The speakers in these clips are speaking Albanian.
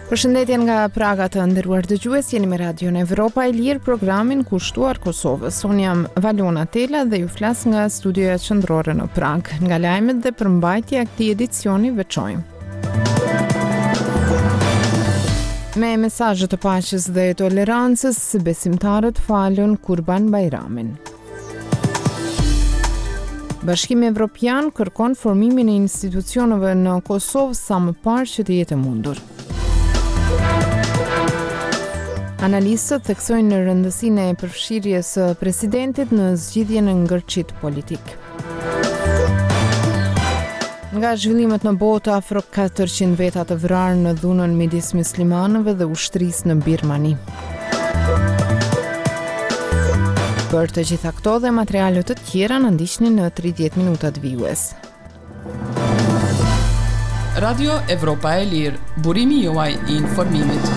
Përshëndetje nga Praga të nderuar dëgjues, jeni me Radion Evropa e Lirë, programin kushtuar Kosovës. Unë jam Valona Tela dhe ju flas nga studioja qendrore në Prag. Nga lajmet dhe përmbajtja e këtij edicioni veçojmë. Me mesazhe të paqes dhe tolerancës, besimtarët falën Kurban Bajramin. Bashkimi Evropian kërkon formimin e institucioneve në Kosovë sa më parë që të jetë mundur. Analistët theksojnë në rëndësinë e përfshirjes së presidentit në zgjidhjen e ngërçit politik. Nga zhvillimet në botë, afro 400 veta të vrarë në dhunën midis muslimanëve dhe ushtrisë në Birmani. Për të gjitha këto dhe materiale të tjera në ndiqni në 30 minutat vijues. Radio Evropa e Lirë, burimi juaj i informimit.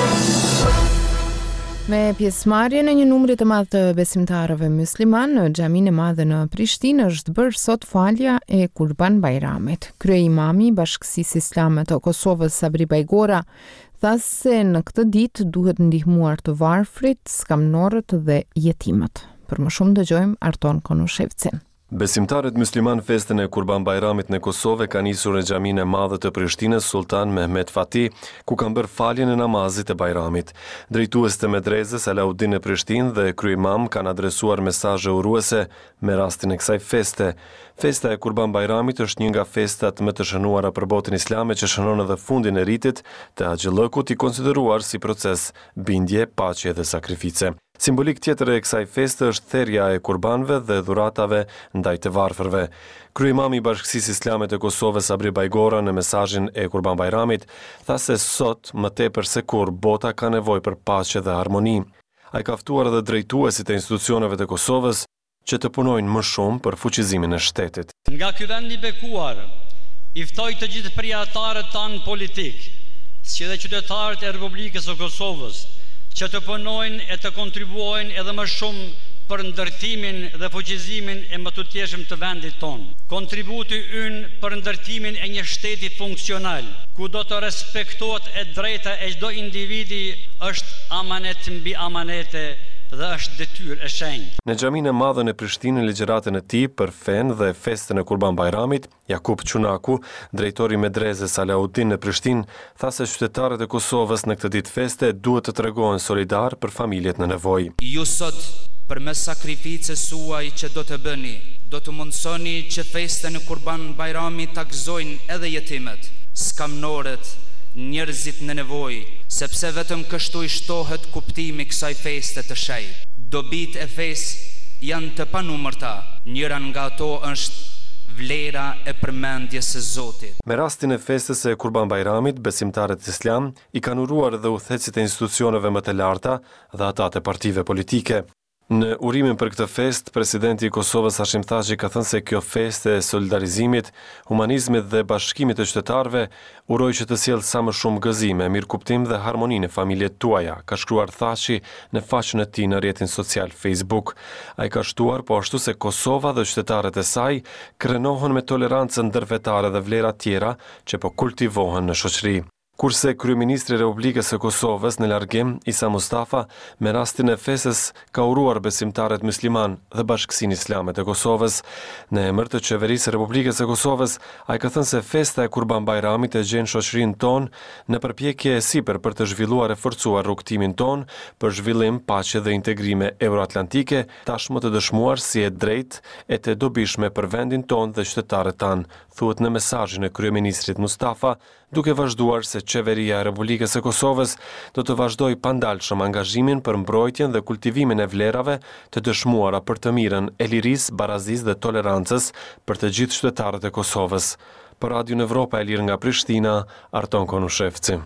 Me pjesëmarrje në një numër të madh të besimtarëve musliman në xhaminë e madhe në Prishtinë është bërë sot falja e Kurban Bajramit. Kryeimami i Bashkisë Islame të Kosovës, Sabri Bajgora, tha se në këtë ditë duhet ndihmuar të varfrit, skamnorët dhe jetimët. Për më shumë dëgjojmë Arton Konushevcin. Besimtarët musliman festën e Kurban Bajramit në Kosovë ka nisur në xhaminë e madhe të Prishtinës Sultan Mehmet Fati, ku kanë bërë faljen e namazit të Bajramit. Drejtues të medrezes Alaudin e Prishtinë dhe kryimam kanë adresuar mesazhe uruese me rastin e kësaj feste. Festa e Kurban Bajramit është një nga festat më të shënuara për botën islame që shënon edhe fundin e ritit të Axhillëkut, i konsideruar si proces bindje, paqe dhe sakrifice. Simbolik tjetër e kësaj feste është therrja e kurbanëve dhe dhuratave ndaj të varfërve. Kryemami i Bashkisë Islame të Kosovës, Sabri Bajgora, në mesazhin e Kurban Bajramit, tha se sot më tepër se kur bota ka nevojë për paqe dhe harmoni. Ai ka ftuar edhe drejtuesit e institucioneve të Kosovës që të punojnë më shumë për fuqizimin e shtetit. Nga ky vend i bekuar, i ftoj të gjithë përjetarët tanë politik, si dhe qytetarët e Republikës së Kosovës, që të punojnë e të kontribuojnë edhe më shumë për ndërtimin dhe fuqizimin e më të tjeshëm të vendit tonë. Kontributi ynë për ndërtimin e një shteti funksional, ku do të respektohet e drejta e çdo individi, është amanet mbi amanete dhe është detyrë e shenjtë. Në xhaminë e madhe në Prishtinë, ligjëratën e tij për fen dhe festën e Kurban Bajramit, Jakub Çunaku, drejtori i medrezes Alaudin në Prishtinë, tha se qytetarët e Kosovës në këtë ditë feste duhet të tregohen solidar për familjet në nevojë. Ju sot, përmes sakrificës suaj që do të bëni, do të mundsoni që festën e Kurban Bajramit ta gëzojnë edhe jetimet, skamnorët, njerëzit në nevojë, sepse vetëm kështu i shtohet kuptimi kësaj feste të shenjtë. Dobit e fesë janë të panumërta, njëra nga ato është vlera e përmendjes së Zotit. Me rastin e festës e Kurban Bajramit, besimtarët islam i kanë uruar dhe udhëheqësit e institucioneve më të larta dhe ata të partive politike. Në urimin për këtë fest, presidenti i Kosovës Hashim Thaçi ka thënë se kjo festë e solidarizimit, humanizmit dhe bashkimit të qytetarëve uroj që të sjellë sa më shumë gëzime, mirëkuptim dhe harmoninë në familjet tuaja, ka shkruar Thaçi në faqen e tij në rrjetin social Facebook. Ai ka shtuar po ashtu se Kosova dhe qytetarët e saj krenohen me tolerancën ndërvetare dhe vlera tjera që po kultivohen në shoqëri. Kurse kryeministri i Republikës së Kosovës në largim, Isa Mustafa, me rastin e festës ka uruar besimtarët musliman dhe Bashkisinë Islame të Kosovës. Në emër të qeverisë së Republikës së Kosovës, ai ka thënë se festa e Kurban Bajramit e gjen shoqërinë tonë në përpjekje e sipër për të zhvilluar e forcuar rrugtimin tonë për zhvillim, paqe dhe integrime euroatlantike, tashmë të dëshmuar si e drejtë e të dobishme për vendin tonë dhe qytetarët tanë, thuhet në mesazhin e kryeministrit Mustafa, duke vazhduar se qeveria e Republikës së Kosovës do të vazhdojë pandalshëm angazhimin për mbrojtjen dhe kultivimin e vlerave të dëshmuara për të mirën e lirisë, barazisë dhe tolerancës për të gjithë qytetarët e Kosovës. Për Radio Evropa e Lirë nga Prishtina, Arton Konushevci.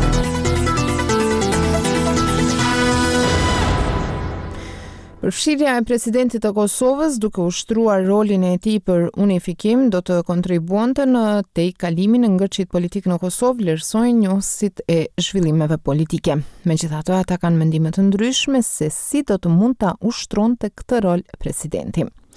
Përfshirja e presidentit të Kosovës duke ushtruar rolin e tij për unifikim do të kontribuonte në tejkalimin e ngërçit politik në Kosovë, vlerësojnë njohësit e zhvillimeve politike. Megjithatë, ata kanë mendime të ndryshme se si do të mund ta ushtronte këtë rol presidenti.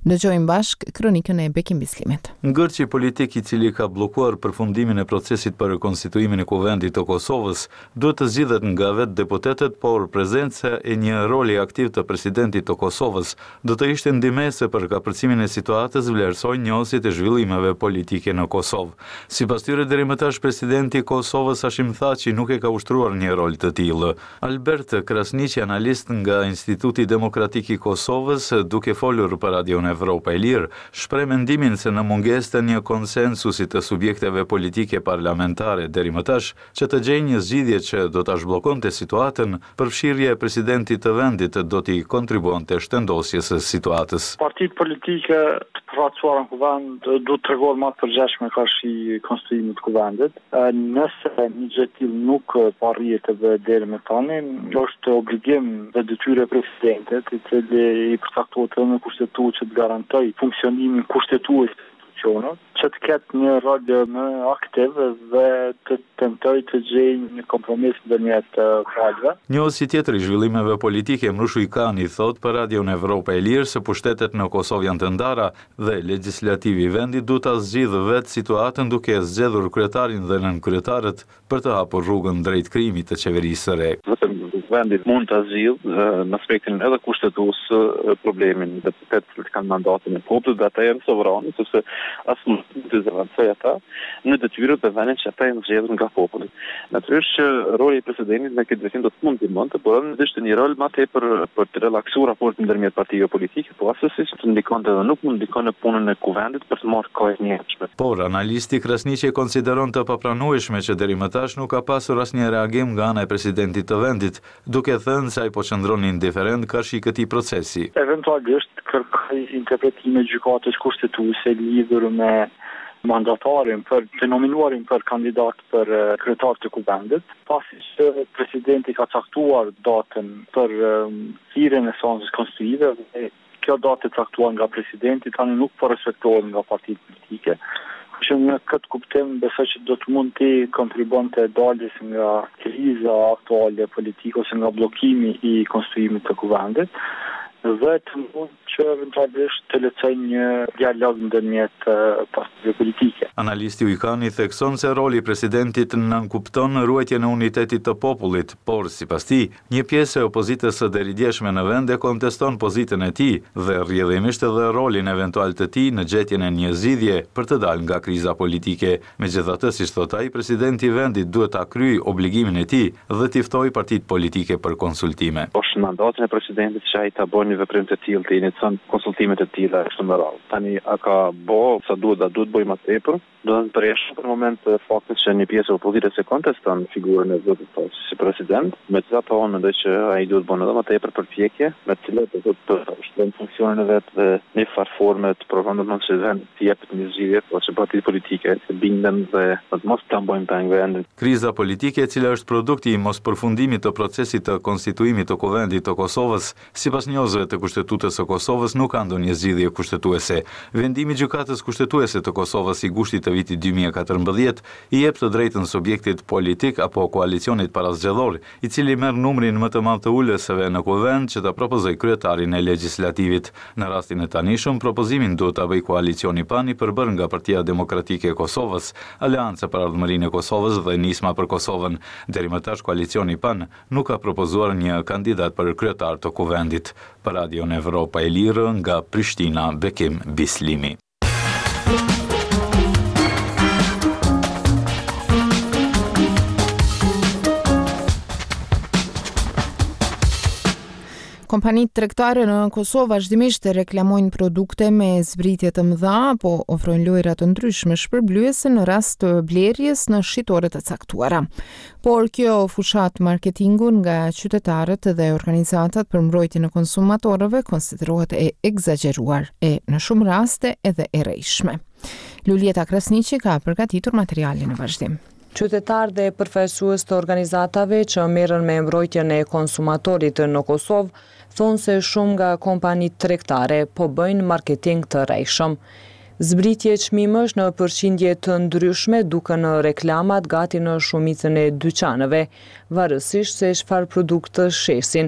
Dëgjojmë bashk kronikën e Bekim Bislimit. Ngërçi politik I cili ka bllokuar përfundimin e procesit për konstituimin e Kuvendit të Kosovës duhet të zgjidhet nga vetë deputetët, por prezenca e një roli aktiv të presidentit të Kosovës do të ishte ndihmëse për kapërcimin e situatës, vlerësojnë njohësit e zhvillimeve politike në Kosovë. Sipas tyre deri më tash presidenti I Kosovës Hashim Thaçi nuk e ka ushtruar një rol të tillë. Albert Krasniqi, analist nga Instituti Demokratik I Kosovës, duke folur për Radion Evropa e Lirë, shpreh mendimin se në mungesë të një konsensusi të subjekteve politike parlamentare deri më tash që të gjejë një zgjidhje që do ta zhbllokonte situatën, përfshirja e presidentit të vendit do t'i kontribuonte shtendosjes së situatës. Partitë politike të përfaqësuara në kuvend duhet të tregojnë më të përgjegjshme karshi konstruimit të kuvendit. Nëse një gjë e tillë nuk parrihet deri më tani, është obligim dhe detyrë e presidentit, I cili I përcaktohet në kushtetutë që të garantoj funksionimin kushtetues të institucionit, që të ketë një rol më aktiv dhe të tentoj të gjejë një kompromis ndërmjet palëve. Njësi tjetër I zhvillimeve politike Mrushu Ikani thot për Radion Evropa e Lirë se pushtetet në Kosovë janë të ndara dhe legislativi I vendit duhet ta zgjidhë vetë situatën duke zgjedhur kryetarin dhe nënkryetarët për të hapur rrugën drejt krijimit të qeverisë së re. Vendit mund të zgjidhë në aspektin edhe kushtetues problemin deputetët që kanë mandatin e popullit dhe ata janë sovranë, sepse as nuk të zëvendësoj ata në detyrët e vendit që ata janë zgjedhur nga populli. Natyrisht që roli I presidentit në këtë drejtim do të mund të ndihmonte, por është një rol më tepër për të relaksuar raportin ndërmjet partive politike, por asesi të ndikonte dhe nuk mund ndikon në punën e kuvendit për të marrë kohë të njëjtshme. Por analisti Krasniqi konsideron të papranueshme që deri më tash nuk ka pasur asnjë reagim nga ana e presidentit të vendit, duke thënë se ai po qëndron indiferent karshi këtij procesi. Eventualisht kërkoj interpretime gjykatës kushtetuese lidhur me mandatarin të nominuarin për kandidat për kryetar të kuvendit, pasi që presidenti ka caktuar datën për thirrjen e seancës konstitutive. Kjo datë e caktuar nga presidenti tani nuk po respektohet nga partitë politike. Që në këtë kuptim besoj që do të mund të kontribuonte daljes nga kriza aktuale politike ose nga bllokimi I konstruimit të kuvendit dhe të mund që eventualisht të lehtësoj një dialog ndërmjet partive politike. Analisti Ujkani thekson se roli I presidentit nënkupton ruajtjen e unitetit të popullit, por sipas tij, një pjesë e opozitës së deridjeshme në vend e konteston pozitën e tij dhe rrjedhimisht edhe rolin eventual të tij në gjetjen e një zgjidhje për të dalë nga kriza politike. Megjithatë, siç thot ai, presidenti I vendit duhet ta kryejë obligimin e tij dhe t'i ftojë partitë politike për konsultime. Është mandatin e presidentit që ai ta bëjë veprim të tillë të inicion konsultime të tilla kështu me radhë. Tani a ka bëu sa duhet bëjë më tepër, do të përjashtë për moment faktin që një pjesë e opozitës e konteston figurën e zotit Thaçi si president, megjithatë unë mendoj që ai duhet bënë edhe më tepër përpjekje, me të cilat do të shtojnë funksionin e vet dhe në farë forme të provojnë të vend të jepet një zgjidhje, por që partitë politike të binden dhe të mos tambojnë tani vendin. Kriza politike e cila është produkti I mospërfundimit të procesit të konstituimit të Kuvendit të Kosovës, sipas njohësve të Kushtetutës së Kosovës nuk ka ndonjë zgjidhje kushtetuese. Vendimi I gjykatës kushtetuese të Kosovës I gushtit të vitit 2014 I jep të drejtën subjektit politik apo koalicionit parazgjedhor, I cili merr numrin më të madh të ulësve në kuvend që ta propozojë kryetarin e legjislativit. Në rastin e tanishëm, propozimin duhet ta bëjë koalicioni PAN I përbërë nga Partia Demokratike e Kosovës, Aleanca për Ardhmërinë e Kosovës dhe Nisma për Kosovën. Deri më tash koalicioni PAN nuk ka propozuar një kandidat për kryetar të kuvendit. Për Radion Evropa e Lirë nga Prishtina, Bekim Bislimi. Kompanitë tregtare në Kosovë vazhdimisht reklamojnë produkte me zbritje të mëdha apo ofrojnë lojra të ndryshme shpërblyese në rast të blerjes në shitore të caktuara. Por kjo fushat marketingu nga qytetarët dhe organizatat për mbrojtjen e konsumatorëve konsiderohet e egzageruar e në shumë raste edhe e rrejshme. Lulieta Krasniqi ka përgatitur materialin në vazhdim. Qytetarë dhe përfaqësues të organizatave që merren me mbrojtjen e konsumatorit në Kosovë thonë se shumë nga kompanitë tregtare po bëjnë marketing të rrejshëm. Zbritje çmimësh në përqindje të ndryshme duken në reklamat gati në shumicën e dyqanëve, varësisht se çfarë produkte shesin.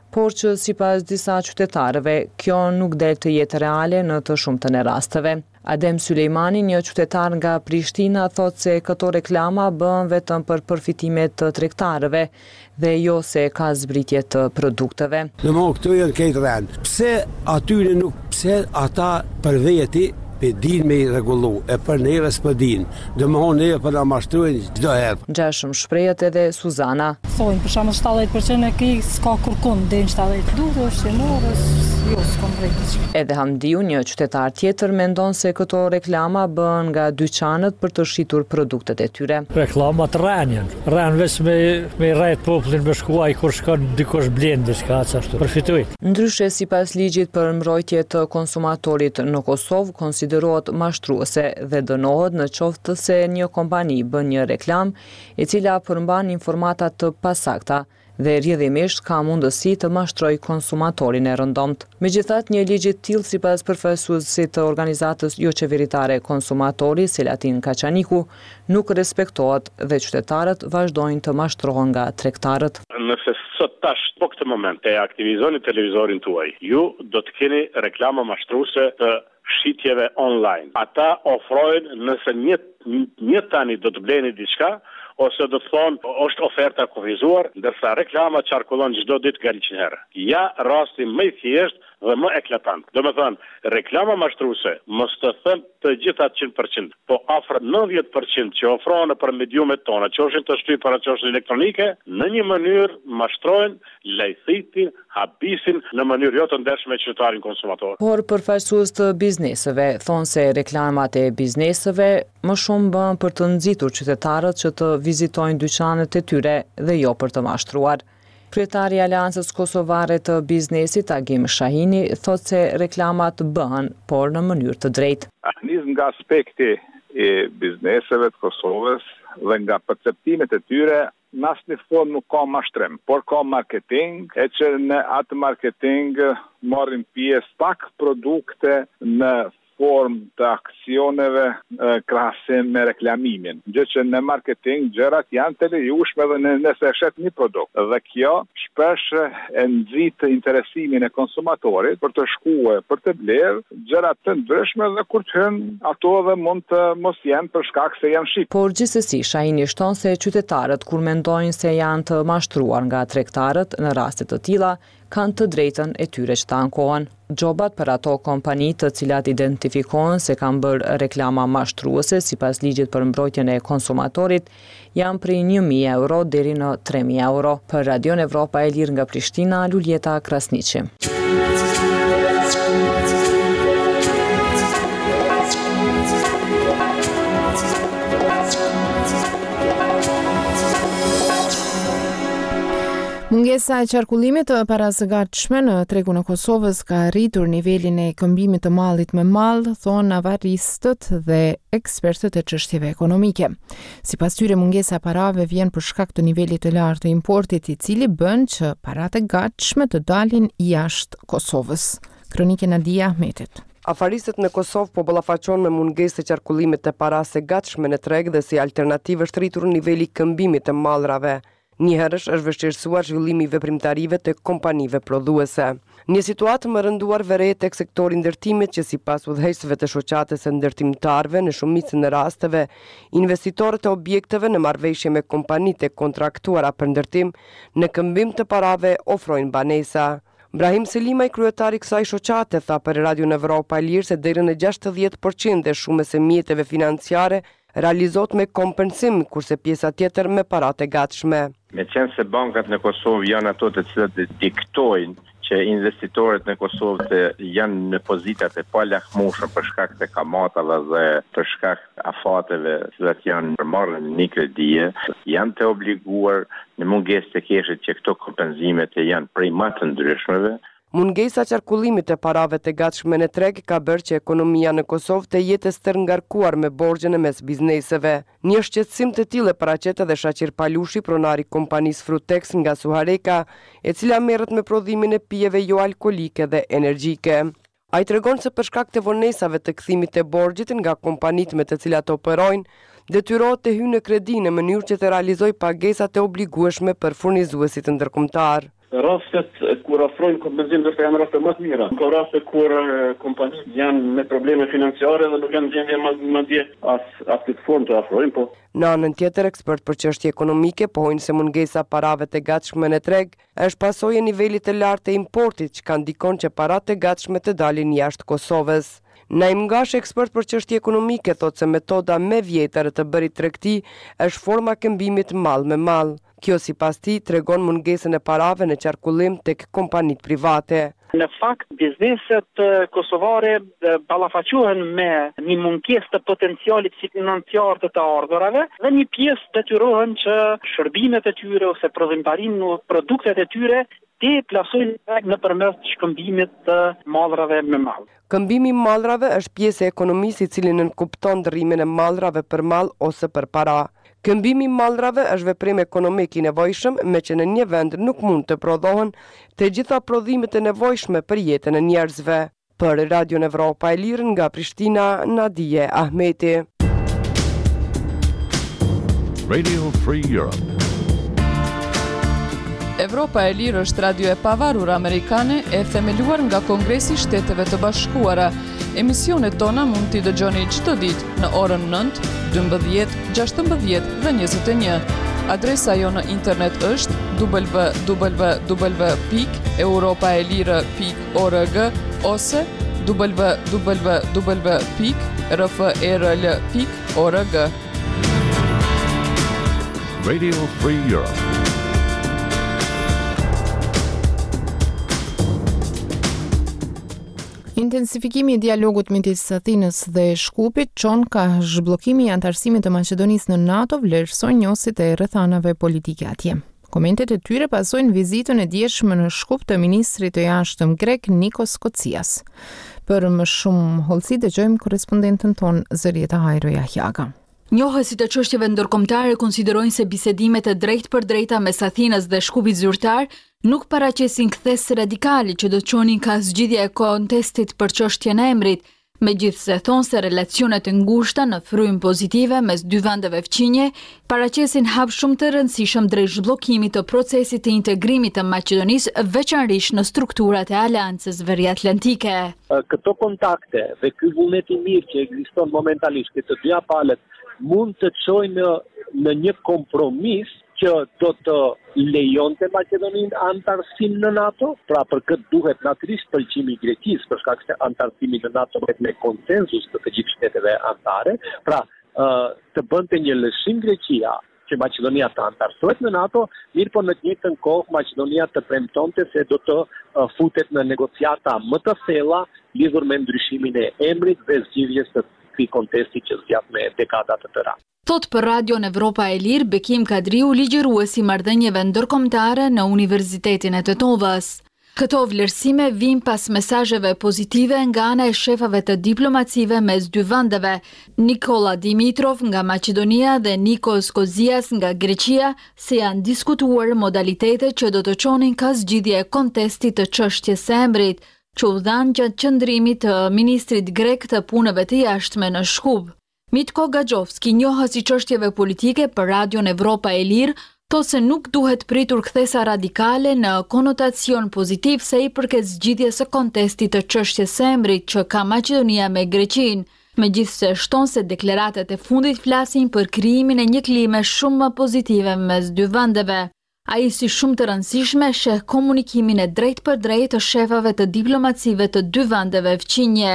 por që sipas disa qytetarëve, kjo nuk del të jetë reale në të shumtën e rasteve. Adem Sulejmani, një qytetar nga Prishtina, thot se këto reklama bën vetëm për përfitimet të tregtarëve dhe jo se ka zbritje të produkteve. Këto janë këtë rënd. Pse atyre nuk, pse ata për veti pe din me i rregullu, e për neve s'pë din. Domethënë neve për na mashtrojnë çdo herë. Gjashëm shprehet edhe Suzana. Thonë për shembull 70% e këtij s'ka kurkun deri në 70. Duhet është norës, jo s'kam drejtë. Edhe Hamdiu, një qytetar tjetër, mendon se këto reklama bën nga dyqanet për të shitur produktet e tyre. Reklamat rënjen veç me rrejt popullin me shkuaj kur shkon dikush blen diçka ashtu. Përfitoj. Ndryshe sipas ligjit për mbrojtje të konsumatorit në Kosovë, konsiderohet mashtruese dhe dënohet në qoftë se një kompani bën një reklam e cila përmban informata të pasakta dhe rrjedhimisht ka mundësi të mashtrojë konsumatorin e rëndomt. Megjithatë, një ligj i tillë sipas përfaqësuesit të organizatës jo qeveritare Konsumatori, Selatin Kaçaniku, nuk respektohet dhe qytetarët vazhdojnë të mashtrohen nga tregtarët. Nëse sot tash po këtë moment e aktivizoni televizorin tuaj, ju do të keni reklama mashtruese të shitjeve online. Ata ofrojnë nëse një tani do të bleni diçka, ose do të thonë është oferta kufizuar, ndërsa reklama qarkullon çdo ditë nga 100 herë. Ja rasti më i thjeshtë dhe më eklatant. Do me thënë, reklama mashtruese, mos të thënë të gjitha 100%, po afër 90% që ofrohen për mediumet tona, qofshin të shtypara, qofshin elektronike, në një mënyrë mashtrojnë, lajthitin, habisin në mënyrë jo të ndershme qytetarin konsumator. Por përfaqësues të bizneseve thonë se reklamat e bizneseve më shumë bën për të nxitur qytetarët që të vizitojnë dyqanet e tyre dhe jo për të mashtruar. Kryetari i Aleancës Kosovare të Biznesit, Agim Shahini, thot se reklamat bëhen, por në mënyrë të drejtë. Nisë nga aspekti i bizneseve të Kosovës dhe nga perceptimet e tyre, në asnjë formë nuk ka mashtrim, por ka marketing, e që në atë marketing marrin pjesë pak produkte në formë të aksioneve krahasim me reklamimin. Gjë që në marketing gjërat janë të lejushme dhe nëse shet një produkt. Dhe kjo shpesh e nxit interesimin e konsumatorit për të shkuar, për të bler gjërat të ndryshme dhe kur të hyn ato dhe mund të mos jenë për shkak se janë shit. Por gjithsesi Shahini shton se qytetarët kur mendojnë se janë të mashtruar nga tregtarët në raste të tilla kanë të drejtën e tyre që të ankohen. Gjobat për ato kompani të cilat identifikohen se kanë bërë reklama mashtruese sipas ligjit për mbrojtjen e konsumatorit janë prej 1.000 euro deri në 3.000 euro. Për Radion Evropa e Lirë nga Prishtina, Luljeta Krasniqi. Mungesa e qarkullimit të parasëgatshme në tregun e Kosovës ka rritur nivelin e këmbimit të mallit me mall, thonë avaristët dhe ekspertët e çështjeve ekonomike. Sipas tyre, mungesa e parave vjen për shkak të nivelit të lartë të importit, i cili bën që paratë e gatshme të dalin jashtë Kosovës. Kronike Nadia Ahmetit. Afaristët në Kosovë po ballafaqohen me mungesë të qarkullimit të parave të gatshme në treg dhe si alternativë është rritur niveli i këmbimit të mallrave. Njëherësh është vështirësuar zhvillimi i veprimtarive të kompanive prodhuese. Një situatë më rënduar vërehet tek sektori ndërtimit që sipas udhëheqësve të shoqatës së ndërtimtarëve në shumicën e rasteve, investitorët e objekteve në marrëveshje me kompanitë e kontraktuara për ndërtim në këmbim të parave ofrojnë banesa. Brahim Selima, i kryetari i kësaj shoqate, tha për Radio Evropa e Lirë se deri në 60% e shumës së mjeteve financiare realizohet me kompensim, kurse pjesa tjetër me paratë e gatshme. Me qenë se bankat në Kosovë janë ato të cilat diktojnë që investitorët në Kosovë të janë në pozitat e palahmueshme për shkak të kamatave dhe për shkak afateve që janë përmarrë në një kredi, janë të obliguar në mungesë të keshit që këto kompensimet janë prej më të ndryshmeve. Mungesa e qarkullimit të parave të gatshme në treg ka bërë që ekonomia në Kosovë të jetë stërngarkuar me borxhen e mes bizneseve. Një shqetësim të tillë paraqet edhe Shaqir Palushi, pronari i kompanisë Frutex nga Suhareka, e cila merret me prodhimin e pijeve jo alkolike dhe energjike. Ai tregon se për shkak të vonesave të kthimit të borxhit nga kompanitë me të cilat operojnë, detyrohet të hyjë në kredi në mënyrë që të realizojë pagesat e obligueshme për furnizuesit ndërkombëtar. rastet kur ofrojnë kompenzim ndoshta janë raste më të mira. Ka raste kur kompanitë janë me probleme financiare dhe nuk kanë gjendje madje as këtë formë të ofrojnë, po. Në anën tjetër, ekspert për çështje ekonomike pohojnë se mungesa parave të gatshme në treg është pasojë e nivelit të lartë të importit, që ka ndikon që paratë të gatshme të dalin jashtë Kosovës. Naim Gash, ekspert për çështje ekonomike, thotë se metoda më e vjetër të bërit tregti është forma këmbimit mall me mall. Kjo sipas tij tregon mungesën e parave në qarkullim tek kompanitë private. Në fakt, bizneset kosovare ballafaqohen me një mungesë të potencialit financiar të ardhurave dhe një pjesë detyrohen që shërbimet e tyre ose prodhimtarinë ose produktet e tyre të plasojnë nëpërmes shkëmbimit të mallrave me mall. Këmbimi i mallrave është pjesë e ekonomisë i cili nënkupton ndërrimin e mallrave për mall ose për para. Këmbimi i mallrave është veprim ekonomik i nevojshëm, me që në një vend nuk mund të prodhohen të gjitha prodhimet e nevojshme për jetën e njerëzve. Për Radio Evropa e Lirë nga Prishtina, Nadije Ahmeti. Radio Free Europe. Evropa e Lirë është radio e pavarur amerikane e themeluar nga Kongresi i Shteteve të Bashkuara. Emisionet tona mund t'i dëgjoni çdo ditë në orën 9, 12, 16 dhe 21. Adresa jo në internet është www.europaelire.org ose www.rfrl.org. Radio Free Europe. Intensifikimi i dialogut midis Athinës dhe Shkupit çon ka zhbllokimi i antarësimit të Maqedonisë në NATO vlerësojnë njësit e rrethanave politike atje. Komentet e tyre pasojnë vizitën e dieshme në Shkup të ministrit të jashtëm grek Nikos Kocias. Për më shumë hollësi dëgjojmë korrespondentën ton Zërieta Hajro Jahjaga. Njohësit e çështjeve ndërkombëtare konsiderojnë se bisedimet e drejtpërdrejta mes Athinës dhe Shkupit zyrtar nuk paraqesin kthesë radikale që do të çonin ka zgjidhje e kontestit për çështjen e emrit, megjithse thonë se relacionet e ngushta në frym pozitive mes dy vendeve fqinje paraqesin hap shumë të rëndësishëm drejt zhbllokimit të procesit të integrimit të Maqedonisë, veçanërisht në strukturat e Aleancës Veriatlantike. Këto kontakte dhe ky vullnet i mirë që ekziston momentalisht të dyja palët mund të çojnë në një kompromis që do të lejonte Maqedoninë antarësim në NATO, pra për këtë duhet natyrisht pëlqimi i Greqisë, për shkak se antarësimi në NATO bëhet me konsenzus të gjithë shteteve anëtare, pra të bënte një lëshim Greqia që Maqedonia të antarësohet në NATO, mirë po në të njëjtën kohë Maqedonia të premtonte se do të futet në negociata më të thella lidhur me ndryshimin e emrit dhe zgjidhjes së këtij kontesti që zgjat me dekada të tëra. Thot për Radion Evropa e Lirë, Bekim Kadriu, ligjëruesi marrëdhënieve ndërkombëtare në Universitetin e Tetovës. Këto vlerësime vijnë pas mesazheve pozitive nga ana e shefave të diplomacive mes dy vendeve, Nikola Dimitrov nga Maqedonia dhe Nikos Kozias nga Greqia, se janë diskutuar modalitetet që do të çonin ka zgjidhje e kontestit të çështjes së emrit, që u dhanë gjatë qëndrimit të ministrit grek të punëve të jashtme në Shkup. Mitko Gaxhovski, njohës i çështjeve politike për Radion Evropa e Lirë, thotë se nuk duhet pritur kthesa radikale në konotacion pozitiv se i përket zgjidhjes së kontestit të çështjes së emrit që ka Maqedonia me Greqinë, megjithse shton se deklaratat e fundit flasin për krijimin e një klime shumë më pozitive mes dy vendeve. Ai si shumë të rëndësishme sheh komunikimin e drejtpërdrejtë të shefave të diplomacive të dy vendeve fqinje.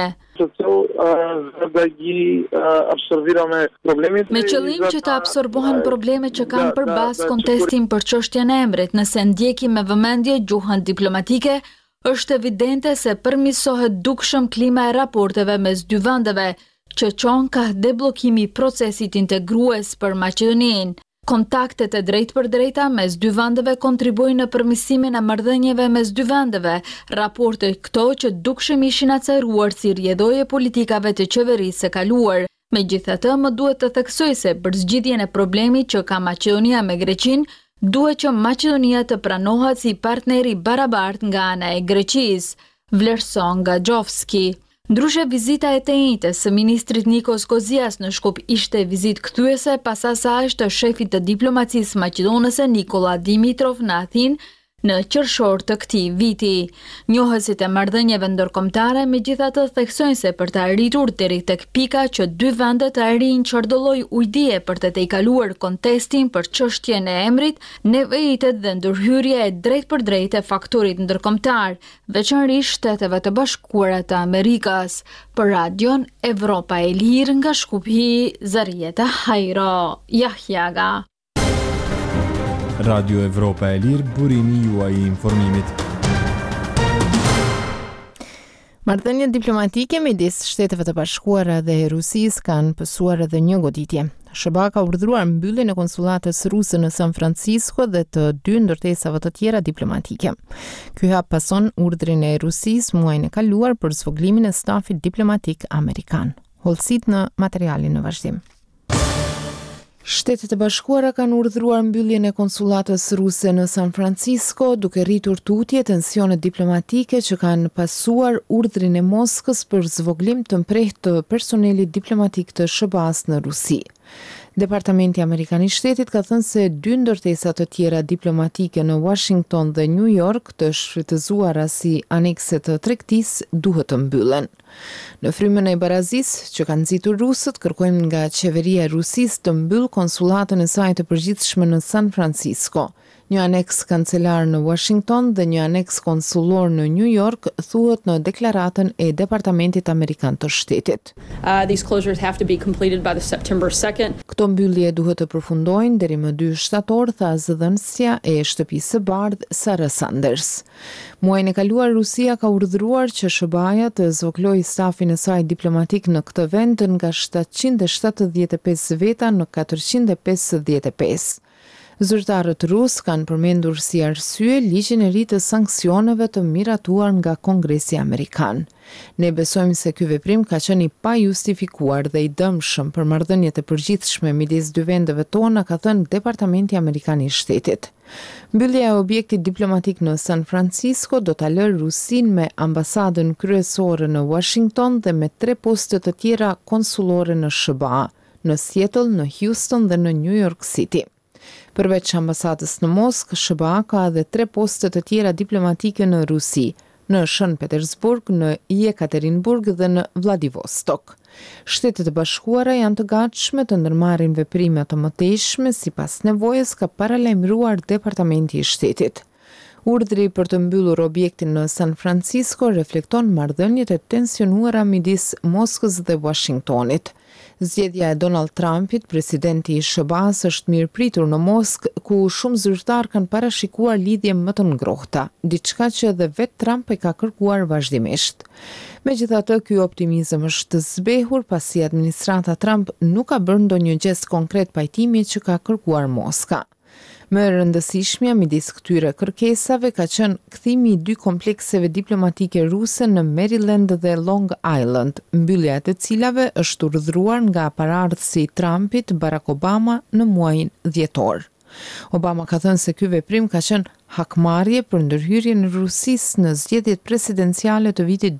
Me qëllim që të absorbohen probleme që kanë për bazë kontestin për çështjen e emrit, nëse ndjekim me vëmendje gjuhën diplomatike, është evidente se përmirësohet dukshëm klima e raporteve mes dy vendeve, që çon ka deblokimi i procesit integrues për Maqedoninë. Kontaktet e drejtpërdrejta mes dy vendeve kontribuojnë në përmirësimin e marrëdhënieve mes dy vendeve, raporte këto që dukshëm ishin acaruar si rrjedhoje politikave të qeverisë së kaluar. Megjithatë, më duhet të theksoj se për zgjidhjen e problemit që ka Maqedonia me Greqinë, duhet që Maqedonia të pranohet si partneri barabartë nga ana e Greqisë, vlerëson Gaxhovski. Ndryshe vizita e të njëjtës së ministrit Nikos Kozias në Shkup ishte vizitë kthyese pas asaj të shefit të diplomacisë maqedonëse Nikola Dimitrov në Athinë në qershor të këtij viti. Njohësit e marrëdhënieve ndërkombëtare megjithatë theksojnë se për të arritur deri tek pika që dy vendet arrin çardolloj ujdie për të tejkaluar kontestin për çështjen e emrit, nevojitet dhe ndërhyrje e drejtpërdrejtë e faktorit ndërkombëtar, veçanërisht Shteteve të Bashkuara të Amerikës. Për Radion Evropa e Lirë nga Shkupi, Zarieta Hajro, Jahjaga. Radio Evropa e Lirë, burimi juaj I informimit. Marrëdhëniet diplomatike midis Shteteve të Bashkuara dhe Rusisë kanë pësuar edhe një goditje. SBA ka urdhëruar mbylljen e konsullatës ruse në San Francisco dhe të dy ndërtesave të tjera diplomatike. Ky hap pason urdhrin e Rusisë muajin e kaluar për zvoglimin e stafit diplomatik amerikan. Hollësit në materialin në vazhdim. Shtetet e Bashkuara kanë urdhëruar mbylljen e konsullatës ruse në San Francisco, duke rritur tutje tensionet diplomatike që kanë pasuar urdhrin e Moskës për zvoglim të mprehtë të personelit diplomatik të SBA-s në Rusi. Departamenti Amerikan I Shtetit ka thënë se dy ndërtesa të tjera diplomatike në Washington dhe New York të shfrytëzuara si anekse të tregtisë duhet të mbyllen. Në frymën e barazisë që kanë nxitur rusët, kërkojmë nga qeveria e Rusisë të mbyll konsullatën e saj të përgjithshme në San Francisco. Një aneks kancelar në Washington dhe një aneks konsullor në New York thuhet në deklaratën e Departamentit Amerikan të Shtetit. These closures have to be completed by the September 2nd. Këto mbyllje duhet të përfundojnë deri më 2 shtator, tha zëdhënësja e Shtëpisë së Bardhë Sarah Sanders. Muajin e kaluar Rusia ka urdhëruar që SBA-ja të zvoglojë stafin e saj diplomatik në këtë vend nga 775 veta në 455. Zyrtarët rus kanë përmendur si arsye ligjin e ri të sanksioneve të miratuar nga Kongresi Amerikan. Ne besojmë se ky veprim ka qenë I pajustifikuar dhe I dëmshëm për marrëdhëniet e përgjithshme midis dy vendeve tona, ka thënë Departamenti Amerikan I Shtetit. Mbyllja e objektit diplomatik në San Francisco do ta lërë Rusinë me ambasadën kryesore në Washington dhe me 3 poste të tjera konsullore në SBA, në Seattle, në Houston dhe në New York City. Përveç ambasadës në Moskë, SBA ka edhe 3 poste të tjera diplomatike në Rusi, në Shën Petersburg, në Jekaterinburg dhe në Vladivostok. Shtetet e Bashkuara janë të gatshme të ndërmarrin veprime të mëtejshme sipas nevojës, ka paralajmëruar Departamenti I Shtetit. Urdhri për të mbyllur objektin në San Francisco reflekton marrëdhëniet e tensionuara midis Moskës dhe Washingtonit. Zgjedhja e Donald Trumpit, presidenti I SBA-s, është mirëpritur në Moskë, ku shumë zyrtar kanë parashikuar lidhje më të ngrohta, diçka që edhe vetë Trump e ka kërkuar vazhdimisht. Megjithatë, ky optimizëm është zbehur pasi administrata Trump nuk ka bërë ndonjë gest konkret pajtimi që ka kërkuar Moska. Më e rëndësishmja midis këtyre kërkesave ka qenë kthimi I 2 komplekseve diplomatike ruse në Maryland dhe Long Island, mbyllja e të cilave është urdhëruar nga paraardhësi I Trumpit, Barack Obama, në muajin dhjetor. Obama ka thënë se ky veprim ka qenë hakmarrje për ndërhyrjen e Rusisë në zgjedhjet presidenciale të vitit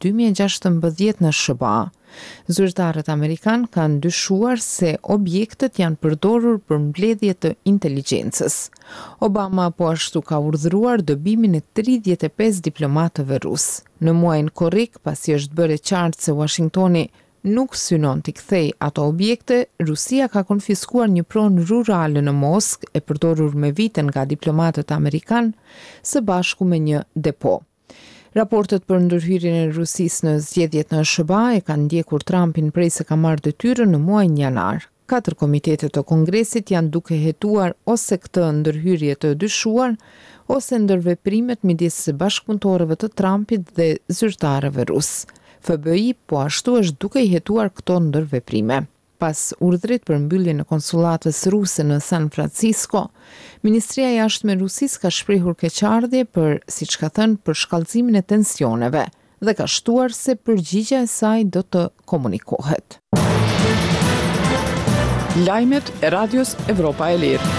2016 në SBA. Zyrtarët amerikan kanë dyshuar se objektet janë përdorur për mbledhje të inteligjencës. Obama po ashtu ka urdhëruar dëbimin e 35 diplomatëve rus. Në muajin korrik, pasi është bërë e qartë se Washingtoni nuk synon t'i kthej ato objekte, Rusia ka konfiskuar një pronë rurale në Moskë e përdorur me vite nga diplomatët amerikan së bashku me një depo. Raportet për ndërhyrjen e Rusisë në zgjedhjet në SBA e kanë ndjekur Trumpin prej se ka marrë detyrën në muajin janar. 4 komitete të Kongresit janë duke hetuar ose këtë ndërhyrje të dyshuar, ose ndërveprimet midis bashkëpunëtorëve të Trumpit dhe zyrtarëve rus. FBI po ashtu është duke I hetuar këto ndërveprime. Pas urdhrit për mbylljen e konsullatës ruse në San Francisco, Ministria e Jashtme e Rusisë ka shprehur keqardhje për, siç ka thënë, për shkallëzimin e tensioneve dhe ka shtuar se përgjigjja e saj do të komunikohet. Lajmet e Radios Evropa e Lirë.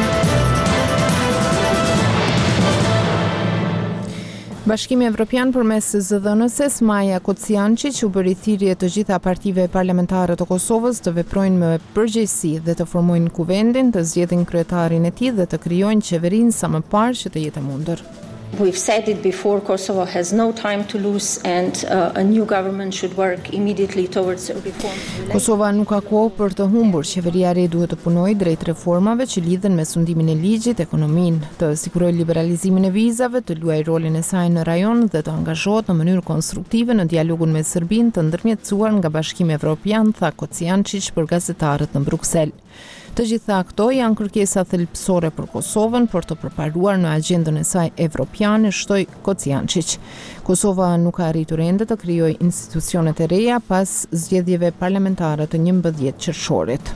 Bashkimi Evropian përmes zëdhënëses Maja Kociançi që u bëri thirrje të gjitha partive parlamentare të Kosovës të veprojnë me përgjegjësi dhe të formojnë kuvendin, të zgjedhin kryetarin e tij dhe të krijojnë qeverinë sa më parë që të jetë e mundur. We've said it before, Kosovo has no time to lose and a new government should work immediately towards reform. Kosova nuk ka kohë për të humbur. Qeveria e re duhet të punojë drejt reformave që lidhen me sundimin e ligjit, ekonominë, të sigurojë liberalizimin e vizave, të luajë rolin e saj në rajon dhe të angazhohet në mënyrë konstruktive në dialogun me Serbinë të ndërmjetësuar nga Bashkimi Evropian, tha Kocijancic për gazetarët në Bruksel. Të gjitha këto janë kërkesa thelbësore për Kosovën për të përparuar në agjendën e saj evropiane, shtoi Kocijancic. Kosova nuk ka arritur ende të krijojë institucionet e reja pas zgjedhjeve parlamentare të 11 qershorit.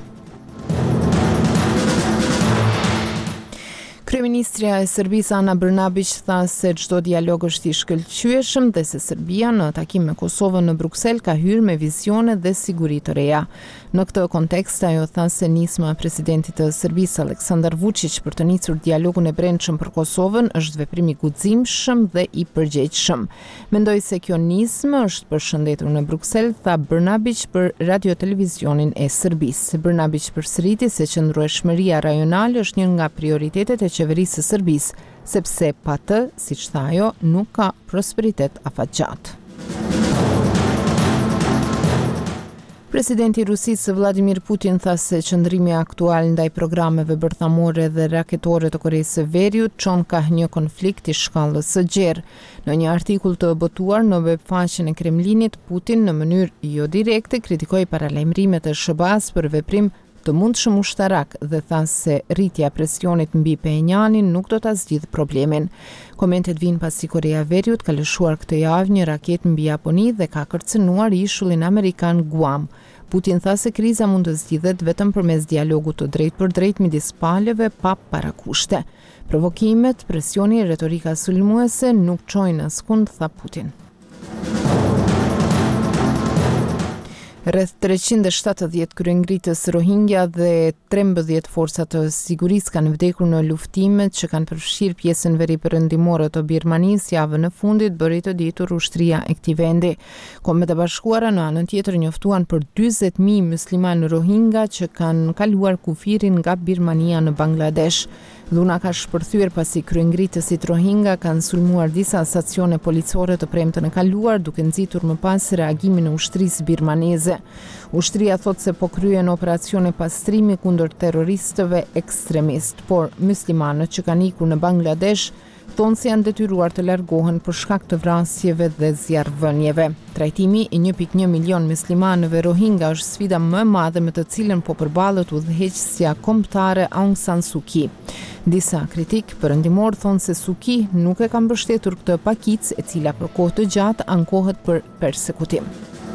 Kryeministrja e Serbisë Ana Brnabić tha se çdo dialog është i shkëlqyeshëm dhe se Serbia në takim me Kosovën në Bruksel ka hyrë me vizione dhe siguri të reja. Në këtë kontekst ajo tha se nisma e presidentit të Serbisë Aleksandar Vučić për të nisur dialogun e brendshëm për Kosovën është veprim i guximshëm dhe i përgjegjshëm. Mendoj se kjo nismë është përshëndetur në Bruksel, tha Brnabić për radio televizionin e Serbisë. Brnabić përsëriti se qëndrueshmëria rajonale është një nga prioritetet e qeverisë së Serbisë, sepse pa të, siç tha ajo, nuk ka prosperitet afatgjat. Presidenti i Rusisë Vladimir Putin tha se qëndrimi aktual ndaj programeve bërthamore dhe raketore të Koreas së Veriut çon ka një konflikt i shkallës së gjerë. Në një artikull të botuar në webfaqen e Kremlinit, Putin në mënyrë jo direkte kritikoi paralajmërimet e SBA-s për veprim të mundshëm ushtarak dhe tha se rritja e presionit mbi Pyonjanin nuk do ta zgjidhë problemin. Komentet vijnë pasi Korea e Veriut ka lëshuar këtë javë një raketë mbi Japoni dhe ka kërcënuar ishullin amerikan Guam. Putin tha se kriza mund të zgjidhet vetëm përmes dialogut të drejtpërdrejt midis palëve pa parakushte. Provokimet, presioni, retorika sulmuese nuk çojnë askund, tha Putin. Rreth 370 kryengritës Rohingya dhe 13 forca të sigurisë kanë vdekur në luftimet që kanë përfshirë pjesën veriperëndimore të Birmanisë javën e fundit, bëri të ditur ushtria e këtij vendi. Kombet e Bashkuara në anën tjetër njoftuan për 40.000 muslimanë Rohingya që kanë kaluar kufirin nga Birmania në Bangladesh. Dhuna ka shpërthyer pasi kryengritësit Rohingya kanë sulmuar disa stacione policore të premtën e kaluar, duke nxitur më pas reagimin e ushtrisë birmaneze. Ushtria thot se po kryen operacione pastrimi kundër terroristëve ekstremist, por muslimanët që kanë ikur në Bangladesh thonë se janë detyruar të largohen për shkak të vrasjeve dhe zjarrvënieve. Trajtimi i 1.1 milion muslimanëve Rohingya është sfida më e madhe me të cilën po përballet udhëheqësja kombëtare Aung San Suu Kyi. Disa kritik perëndimor thonë se Suu Kyi nuk e ka mbështetur këtë pakicë e cila për kohë të gjatë ankohet për persekutim.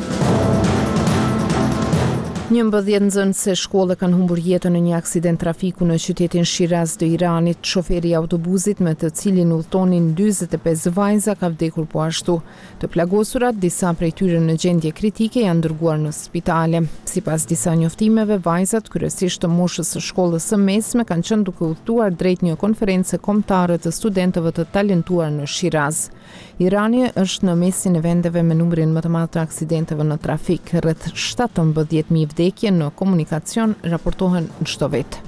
11 nxënëse shkolle kanë humbur jetën në një aksident trafiku në qytetin Shiraz të Iranit. Shoferi i autobusit me të cilin udhtonin 45 vajza ka vdekur po ashtu. Të plagosurat, disa prej tyre në gjendje kritike, janë dërguar në spitale. Sipas disa njoftimeve, vajzat, kryesisht të moshës së shkollës së mesme, kanë qenë duke udhtuar drejt një konference kombëtare të studentëve të talentuar në Shiraz. Irani është në mesin e vendeve me numrin më të madh të aksidenteve në trafik. Rreth 17.000 vdekje në komunikacion raportohen çdo vit.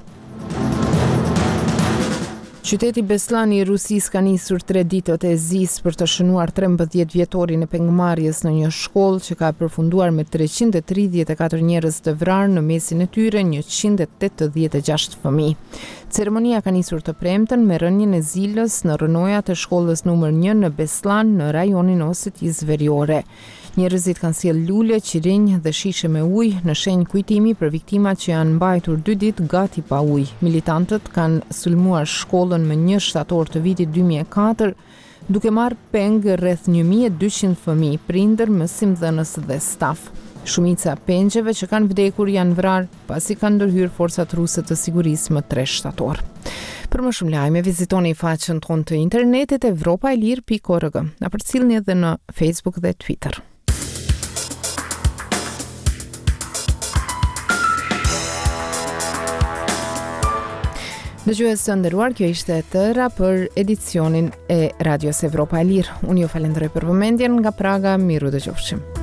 Qyteti Beslan i Rusisë ka nisur 3 ditët e zis për të shënuar 13 vjetorin e pengmarrjes në një shkollë që ka përfunduar me 334 njerëz të vrarë, në mesin e tyre 186 fëmijë. Ceremonia ka nisur të premten me rënien e zilës në rënojat e shkollës numër 1 në Beslan në rajonin Osetisë Veriore. Njerëzit kanë sjellë lule, qirinj dhe shishe me ujë në shenjë kujtimi për viktimat që janë mbajtur 2 ditë gati pa ujë. Militantët kanë sulmuar shkollën më 1 shtator të vitit 2004, duke marrë peng rreth 1200 fëmijë, prindër, mësimdhënës dhe staf. Shumica pengjeve që kanë vdekur janë vrarë pasi kanë ndërhyrë forcat ruse të sigurisë më 3 shtator. Për më shumë lajme, vizitoni faqen tonë të internetit evropaelir.org. Na përcjellni edhe në Facebook dhe Twitter. Dëgjues të nderuar, kjo ishte e tëra për edicionin e Radios Evropa e Lirë. Unë ju falenderoj për vëmendjen nga Praga, miru dëgjofshim.